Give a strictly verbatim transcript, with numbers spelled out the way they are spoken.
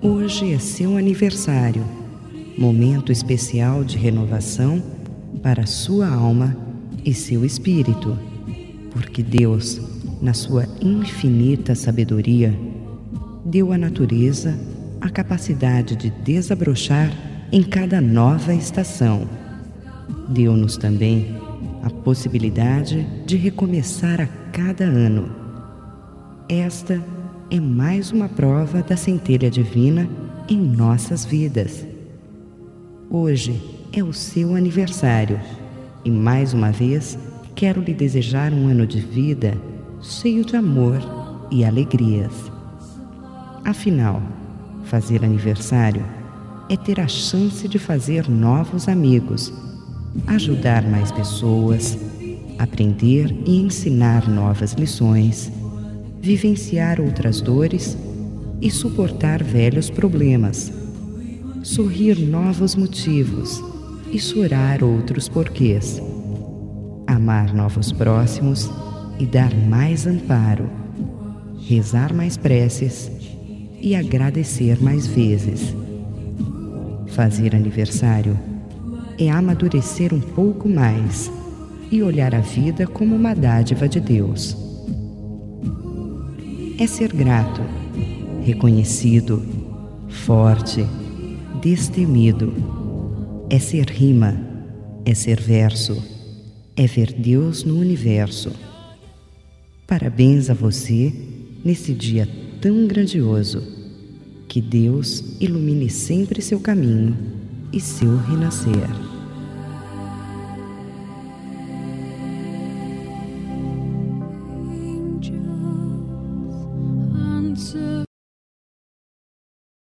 Hoje é seu aniversário, momento especial de renovação para sua alma e seu espírito, porque Deus, na sua infinita sabedoria, deu à natureza a capacidade de desabrochar em cada nova estação. Deu-nos também a possibilidade de recomeçar a cada ano. Esta é mais uma prova da centelha divina em nossas vidas. Hoje é o seu aniversário e, mais uma vez, quero lhe desejar um ano de vida cheio de amor e alegrias. Afinal, fazer aniversário é ter a chance de fazer novos amigos, ajudar mais pessoas, aprender e ensinar novas lições, vivenciar outras dores e suportar velhos problemas, sorrir novos motivos e chorar outros porquês, amar novos próximos e dar mais amparo, rezar mais preces e agradecer mais vezes. Fazer aniversário é amadurecer um pouco mais e olhar a vida como uma dádiva de Deus. É ser grato, reconhecido, forte, destemido. É ser rima, é ser verso, é ver Deus no universo. Parabéns a você nesse dia tão grandioso. Que Deus ilumine sempre seu caminho e seu renascer. Angels answer.